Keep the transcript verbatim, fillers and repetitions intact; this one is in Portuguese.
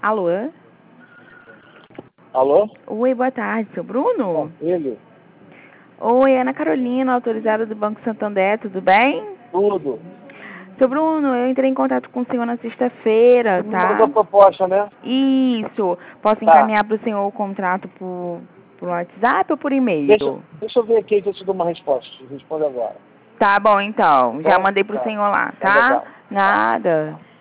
Alô? Alô? Oi, boa tarde, seu Bruno? É, ele? Oi, Ana Carolina, autorizada do Banco Santander, tudo bem? Tudo. Seu Bruno, eu entrei em contato com o senhor na sexta-feira, Me tá? mandou a proposta, né? Isso. Posso Tá. encaminhar para o senhor o contrato por, por WhatsApp ou por e-mail? Deixa, deixa eu ver aqui que eu te dou uma resposta. Responde agora. Tá bom, então. Já Bom, mandei pro tá. senhor lá, Tá tá? legal. Nada.